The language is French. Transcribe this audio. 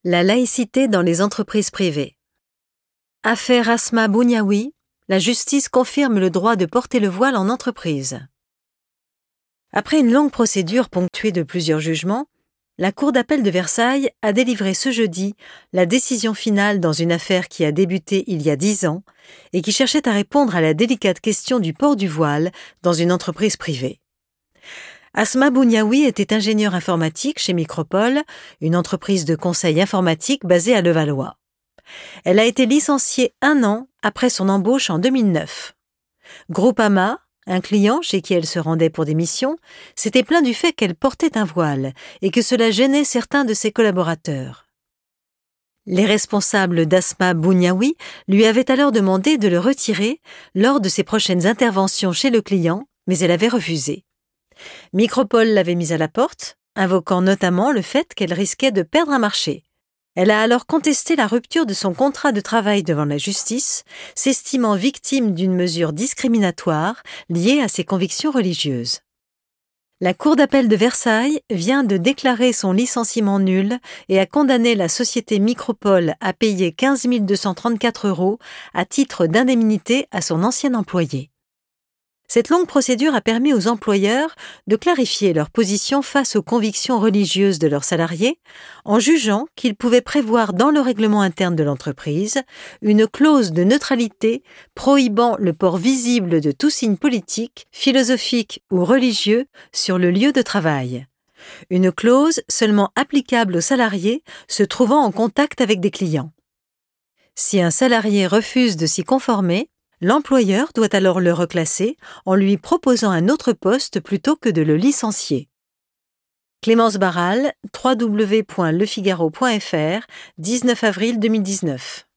La laïcité dans les entreprises privées. Affaire Asma Bouniaoui, la justice confirme le droit de porter le voile en entreprise. Après une longue procédure ponctuée de plusieurs jugements, la Cour d'appel de Versailles a délivré ce jeudi la décision finale dans une affaire qui a débuté il y a 10 ans et qui cherchait à répondre à la délicate question du port du voile dans une entreprise privée. Asma Bouniaoui était ingénieure informatique chez Micropole, une entreprise de conseil informatique basée à Levallois. Elle a été licenciée 1 an après son embauche en 2009. Groupama, un client chez qui elle se rendait pour des missions, s'était plaint du fait qu'elle portait un voile et que cela gênait certains de ses collaborateurs. Les responsables d'Asma Bouniaoui lui avaient alors demandé de le retirer lors de ses prochaines interventions chez le client, mais elle avait refusé. Micropole l'avait mise à la porte, invoquant notamment le fait qu'elle risquait de perdre un marché. Elle a alors contesté la rupture de son contrat de travail devant la justice, s'estimant victime d'une mesure discriminatoire liée à ses convictions religieuses. La Cour d'appel de Versailles vient de déclarer son licenciement nul et a condamné la société Micropole à payer 15 234 € à titre d'indemnité à son ancien employé. Cette longue procédure a permis aux employeurs de clarifier leur position face aux convictions religieuses de leurs salariés, en jugeant qu'ils pouvaient prévoir dans le règlement interne de l'entreprise une clause de neutralité prohibant le port visible de tout signe politique, philosophique ou religieux sur le lieu de travail. Une clause seulement applicable aux salariés se trouvant en contact avec des clients. Si un salarié refuse de s'y conformer, l'employeur doit alors le reclasser en lui proposant un autre poste plutôt que de le licencier. Clémence Barral, www.lefigaro.fr, 19 avril 2019.